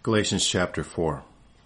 Galatians chapter 4.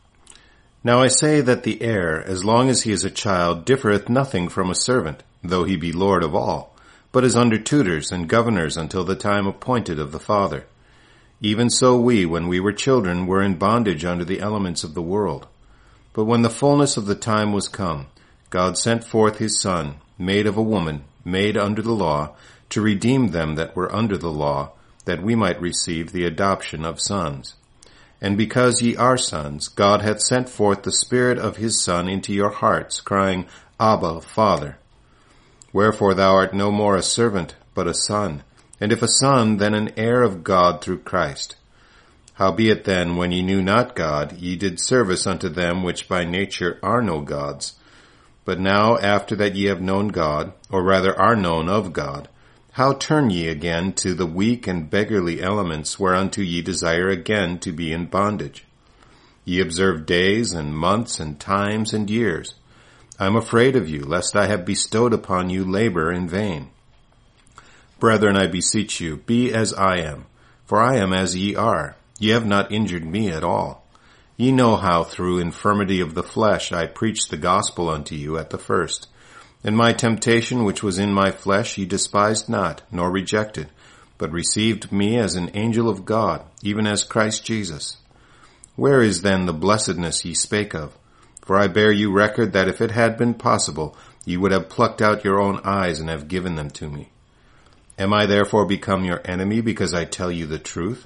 Now I say that the heir, as long as he is a child, differeth nothing from a servant, though he be Lord of all, but is under tutors and governors until the time appointed of the Father. Even so we, when we were children, were in bondage under the elements of the world. But when the fullness of the time was come, God sent forth his Son, made of a woman, made under the law, to redeem them that were under the law, that we might receive the adoption of sons. And because ye are sons, God hath sent forth the Spirit of his Son into your hearts, crying, Abba, Father. Wherefore thou art no more a servant, but a son, and if a son, then an heir of God through Christ. Howbeit then, when ye knew not God, ye did service unto them which by nature are no gods. But now, after that ye have known God, or rather are known of God, how turn ye again to the weak and beggarly elements whereunto ye desire again to be in bondage? Ye observe days and months and times and years. I am afraid of you, lest I have bestowed upon you labor in vain. Brethren, I beseech you, be as I am, for I am as ye are. Ye have not injured me at all. Ye know how through infirmity of the flesh I preached the gospel unto you at the first. And my temptation which was in my flesh ye despised not, nor rejected, but received me as an angel of God, even as Christ Jesus. Where is then the blessedness ye spake of? For I bear you record that if it had been possible, ye would have plucked out your own eyes and have given them to me. Am I therefore become your enemy because I tell you the truth?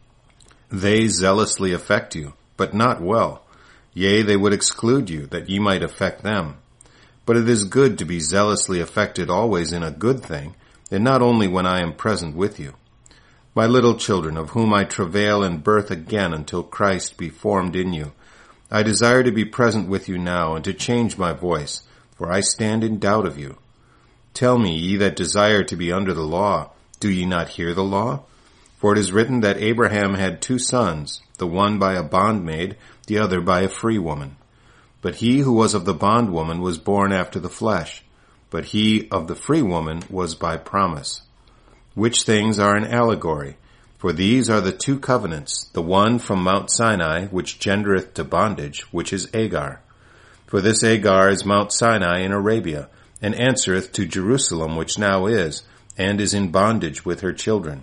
They zealously affect you, but not well. Yea, they would exclude you, that ye might affect them. But it is good to be zealously affected always in a good thing, and not only when I am present with you. My little children, of whom I travail in birth again until Christ be formed in you, I desire to be present with you now, and to change my voice, for I stand in doubt of you. Tell me, ye that desire to be under the law, do ye not hear the law? For it is written that Abraham had 2 sons, the one by a bondmaid, the other by a free woman. But he who was of the bondwoman was born after the flesh, but he of the free woman was by promise. Which things are an allegory, for these are the 2 covenants, the one from Mount Sinai, which gendereth to bondage, which is Agar. For this Agar is Mount Sinai in Arabia, and answereth to Jerusalem, which now is, and is in bondage with her children.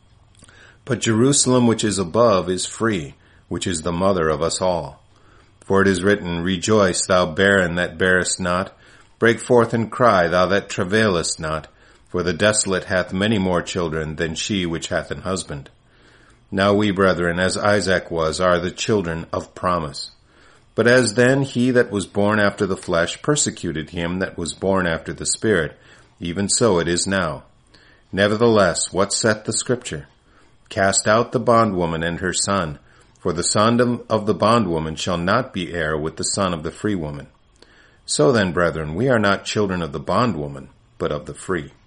But Jerusalem which is above is free, which is the mother of us all. For it is written, Rejoice, thou barren that bearest not. Break forth and cry, thou that travailest not. For the desolate hath many more children than she which hath an husband. Now we, brethren, as Isaac was, are the children of promise. But as then he that was born after the flesh persecuted him that was born after the Spirit, even so it is now. Nevertheless, what saith the Scripture? Cast out the bondwoman and her son, for the son of the bondwoman shall not be heir with the son of the free woman. So then, brethren, we are not children of the bondwoman, but of the free.